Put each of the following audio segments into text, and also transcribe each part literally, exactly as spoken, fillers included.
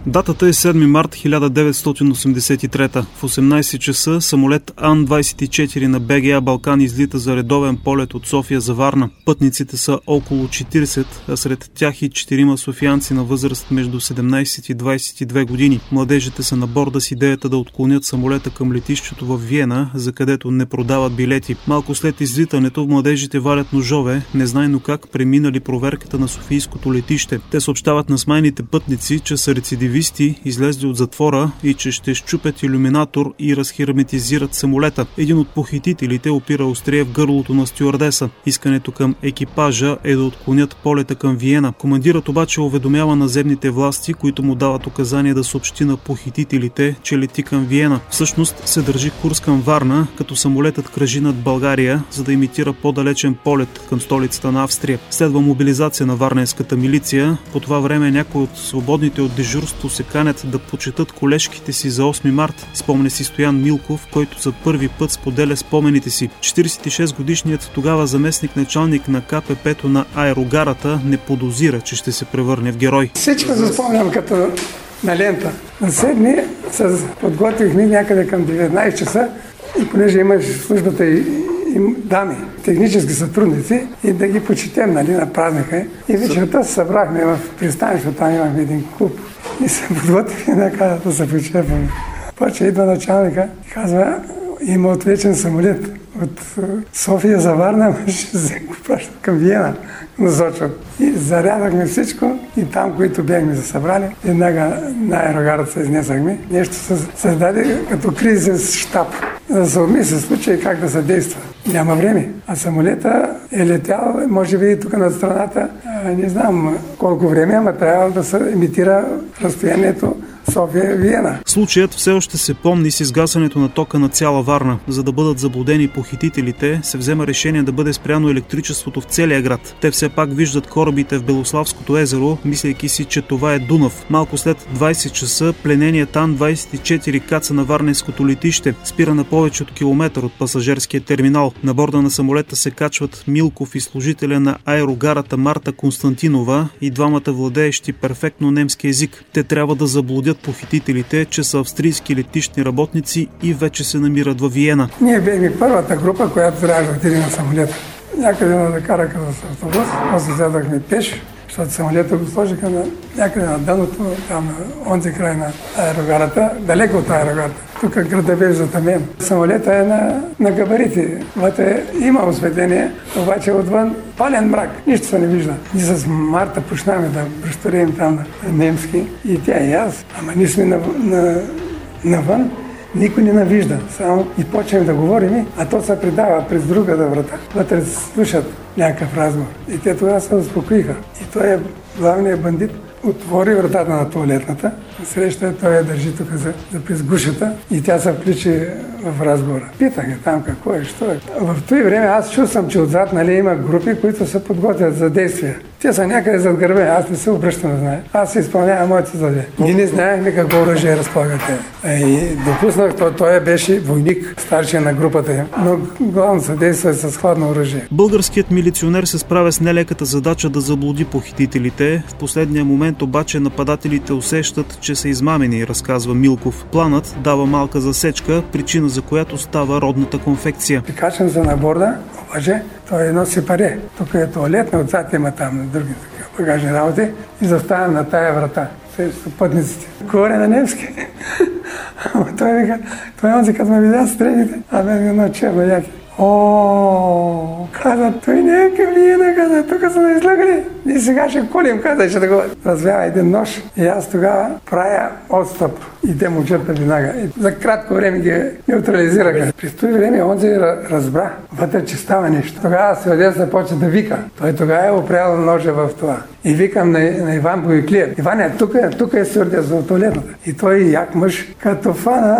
Датата е седми март хиляда деветстотин осемдесет и трета. В осемнайсет часа самолет Ан двайсет и четири на БГА Балкан излита за редовен полет от София за Варна. Пътниците са около четирийсет, а сред тях и четирима софиянци на възраст между седемнайсет и двайсет и две години. Младежите са на борда с идеята да отклонят самолета към летището в Виена, за където не продават билети. Малко след излитането младежите валят ножове, незнайно как преминали проверката на софийското летище. Те съобщават на смайните пътници, че са рецидивисти, излезли от затвора и че ще счупят илюминатор и разхерметизират самолета. Един от похитителите опира острие в гърлото на стюардеса. Искането към екипажа е да отклонят полета към Виена. Командирът обаче уведомява наземните власти, които му дават указание да съобщи на похитителите, че лети към Виена. Всъщност се държи курс към Варна, като самолетът кръжи над България, за да имитира по-далечен полет към столицата на Австрия. Следва мобилизация на варненската милиция. По това време някои от свободните от дежурство се канят да почетат колежките си за осми март. Спомня си Стоян Милков, който за първи път споделя спомените си. четирийсет и шест годишният тогава заместник началник на Ка Пе Пе-то на аерогарата не подозира, че ще се превърне в герой. Всичко се спомням като на лента. На седми се подготвихме някъде към деветнайсет часа и понеже имаше службата и дами, технически сътрудници и да ги почетем, нали, на празника. И вечерта се събрахме в пристанището, там имахме един клуб и се подготвихме накрая да се почерпаме. Почва идва началника и казва, има отвлечен самолет от София за Варна, ще се го пращат към Виена, насочват. И зарядахме всичко и там, които бяхме се събрали, веднага на аерогарата се изнесахме. Нещо се създаде като кризисен щаб, за да се обмисли случай как да се действа. Няма време. А самолета е летял, може би и тук над страната, не знам колко време, ама трябва да се имитира разстоянието София-Виена. Случаят все още се помни с изгасането на тока на цяла Варна. За да бъдат заблудени похитителите, се взема решение да бъде спряно електричеството в целия град. Те все пак виждат корабите в Белославското езеро, мислейки си, че това е Дунав. Малко след двайсет часа плененият Ан двайсет и четири каца на варненското летище. Спира на повече от километър от пасажерския терминал. На борда на самолета се качват Милков и служителя на аерогарата Марта Константинова и двамата владеещи перфектно немски език. Те трябва да заблудят похитителите, че са австрийски летищни работници и вече се намират във Виена. Ние бяхме първата група, която трябваше да отиде на самолета. Някъде да кара като с автобус, после взедахме пеш, защото самолета го сложиха на, някъде на дъното, там на онзи край на аерогарата, далеко от аерогарата. Тук града беше затъмен. Самолета е на, на габарити. Вътре има осветление, обаче отвън пален мрак. Нищо се не вижда. Ние с Марта почнахме да бръщорим там на немски и тя и аз. Ама ние сме на, на, навън. Никой не навижда. Само и почнем да говорим, а то се предава през другата врата. Вътре слушат някакъв разговор. И те тогава се успокоиха. И той е главният бандит. Отвори вратата на туалетната, среща той я държи тук за, за през гушата и тя се включи в разговора. Питах я там какво е, що е. В това време аз чувствам, че отзад, нали, има групи, които се подготвят за действия. Те са някъде зад гърба, аз не се обръщам да знае. Аз се изпълнявам моите задачи. Ние не знаехме какво оръжие разполагате. И допуснах, то, той беше войник, старшия на групата, но главно се действа с хладно оръжие. Българският милиционер се справя с нелеката задача да заблуди похитителите. В последния момент обаче нападателите усещат, че са измамени, разказва Милков. Планът дава малка засечка, причина за която става родната конфекция. Прикачвам се на борда, обаче той едно сепаре. Тук е туалет, но отзад има там на други такива багажни работи и заставям на тая врата. Срещу пътниците. Говоря на немски. Ама той вика, той онзи като ме видя стрените, а мен едно черно яки. О, каза, той не е към Виена, каза, тук са ме излъгали. И сега ще колим, каза, ще да го развява един нож. И аз тогава правя отстъп. И те му черпят веднага. И за кратко време ги неутрализираха. През това време онзи разбра вътре, че става нещо. Тогава свидетел започва да вика. Той тогава е опрял ножа в това. И викам на, на Иван Бояклиев. Иван е тук, тук е стюардес за туалетната. И той як мъж, като фана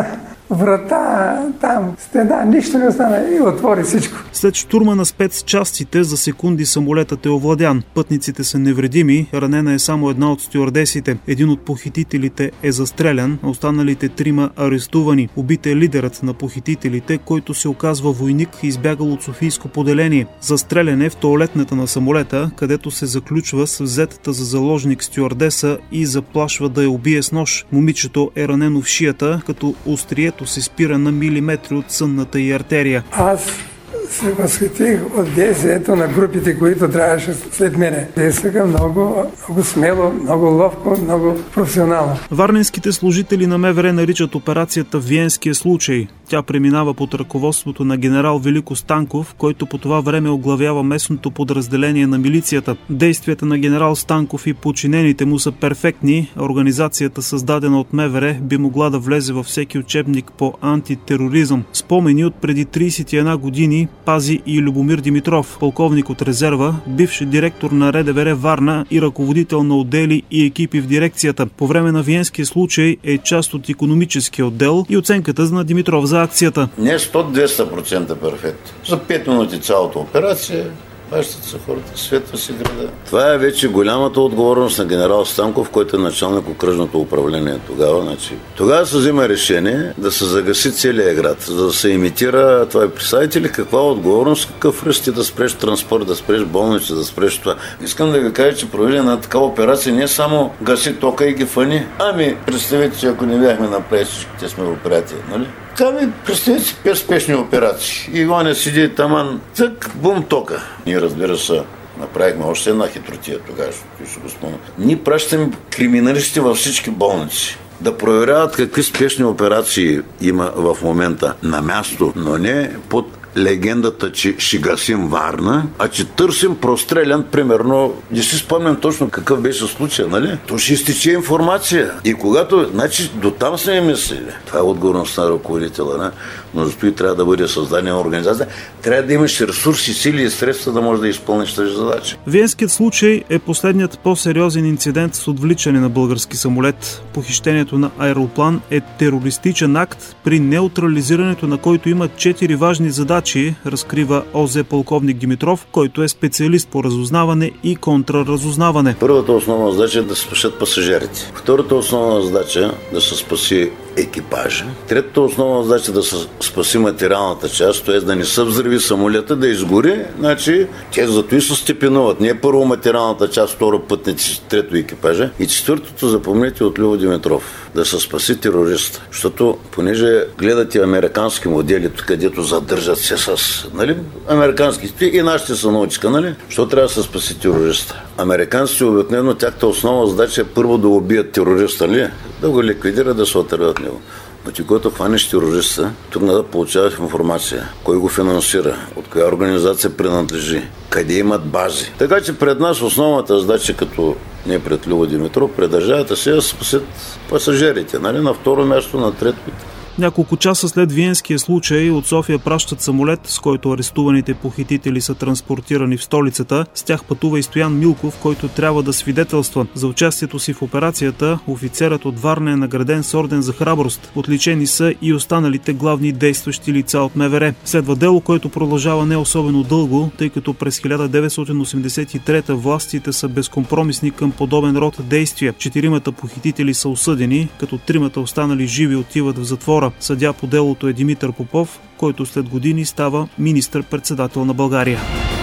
врата, там стена, нищо не остана и отвори всичко. След щурма на спецчастите за секунди самолетът е овладян. Пътниците са невредими, ранена е само една от стюардесите. Един от похитителите е застрелян, а останалите трима арестувани. Убит е лидерът на похитителите, който се оказва войник, избягал от софийско поделение. Застрелян е в тоалетната на самолета, където се заключва с взетата за заложник стюардеса и заплашва да я убие с нож. Момичето е ранено в шията, като острието се спира на милиметри от сънната й артерия. Аз се възхитих от действието на групите, които трябваше след мене. Действаха много, много смело, много ловко, много професионално. Варненските служители на МВР наричат операцията Виенския случай. Тя преминава под ръководството на генерал Велико Станков, който по това време оглавява местното подразделение на милицията. Действията на генерал Станков и подчинените му са перфектни. Организацията, създадена от МВР, би могла да влезе във всеки учебник по антитероризъм. Спомени от преди трийсет и една години пази и Любомир Димитров, полковник от резерва, бивш директор на РДВР Варна и ръководител на отдели и екипи в дирекцията. По време на Виенския случай е част от икономическия отдел и оценката на Димитров за акцията. Не сто до двеста процента перфект. За пет минути цялата операция, бащат са хората, светва си града. Това е вече голямата отговорност на генерал Станков, който е началник окръжното управление тогава. Значи, тогава се взима решение да се загаси целият град, за да се имитира това. Представите ли каква отговорност, какъв ръст ти да спреш транспорт, да спреш болници, да спреш това. Искам да ви кажа, че провели една такава операция не само гаси тока и ги фани. Ами, представете си, ако не бяхме направили всичките сме операции, нали? Ами, представете си пет спешни операции. Иваня седи таман, цък, бум, тока. Ние, разбира се, направихме още една хитротия тогава, защото ще го спомня. Ние пращаме криминалисти във всички болници да проверяват какви спешни операции има в момента на място, но не под легендата, че ще гасим Варна, а че търсим прострелян, примерно, не си спомням точно какъв беше случай, нали? То ще изтече информация. И когато, значи, до там сме мислили. Това е отговорност на ръководителя, не? Но зато и трябва да бъде създадена организация. Трябва да имаш ресурси, сили и средства да можеш да изпълниш тази задача. Виенският случай е последният по-сериозен инцидент с отвличане на български самолет. Похищението на аероплан е терористичен акт, при неутрализирането на който има четири важни задачи, разкрива ОЗ полковник Димитров, който е специалист по разузнаване и контраразузнаване. Първата основна задача е да спасят пасажирите. Втората основна задача е да се спаси екипажа. Третата основна задача е да се спаси материалната част, т.е. да не се взриви самолета, да изгори. Значи, те зато и се степенуват. Не е първо материалната част, второ пътници, трето екипажа. И четвъртото, запомнете, от Любо Димитров. Да се спаси терориста. Защото, понеже гледате американски модели, където задържат се с, нали, американски и нашите са научиха, нали? Що трябва да се спаси терориста? Американците обикновено тяхта основна задача е първо да убият терориста, нали? Да го ликвидират, да се отърват него. Но ти, който хванеш терориста, тук надо да получаваш информация. Кой го финансира, от коя организация принадлежи, къде имат бази. Така че пред нас основната задача, като не пред Любо Димитров, пред държавата си е да спасят пасажирите, нали? На второ място, на трето. Няколко часа след Виенския случай от София пращат самолет, с който арестуваните похитители са транспортирани в столицата. С тях пътува и Стоян Милков, който трябва да свидетелства. За участието си в операцията офицерът от Варна е награден с орден за храброст. Отличени са и останалите главни действащи лица от МВР. Следва дело, което продължава не особено дълго, тъй като през хиляда деветстотин осемдесет и трета властите са безкомпромисни към подобен род действия. Четиримата похитители са осъдени, като тримата останали живи отиват в затвора. Съдия по делото е Димитър Попов, който след години става министър-председател на България.